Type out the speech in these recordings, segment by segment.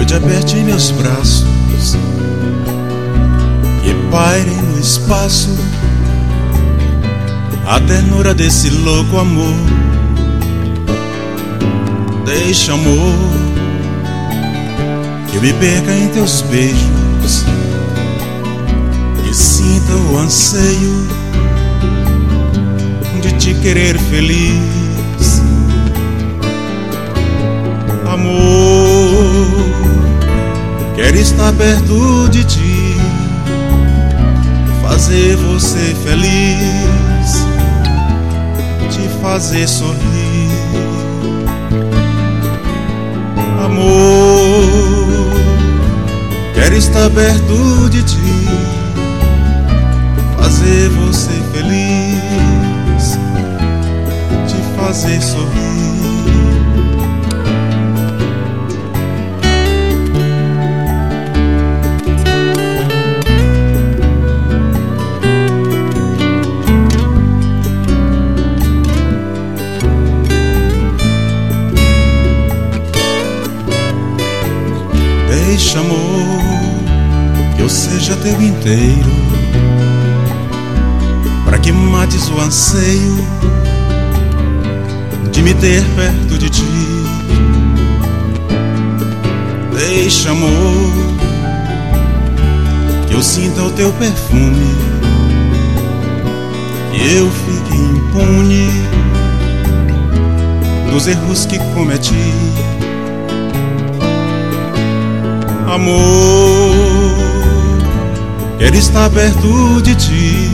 te aperte em meus braços e paire no espaço a ternura desse louco amor. Deixa, amor, que eu me perca em teus beijos e sinta o anseio de te querer feliz. Amor, quero estar perto de ti, fazer você feliz, te fazer sorrir. Amor, quero estar perto de ti, fazer você feliz, te fazer sorrir. Deixa, amor, que eu seja teu inteiro, para que mates o anseio de me ter perto de ti. Deixa, amor, que eu sinta o teu perfume e eu fique impune dos erros que cometi. Amor, quero estar perto de ti,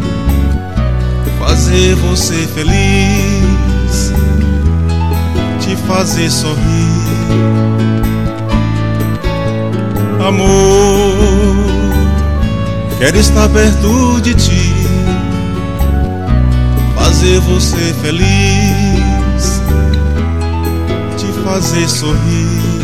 fazer você feliz, te fazer sorrir. Amor, quero estar perto de ti, fazer você feliz, te fazer sorrir.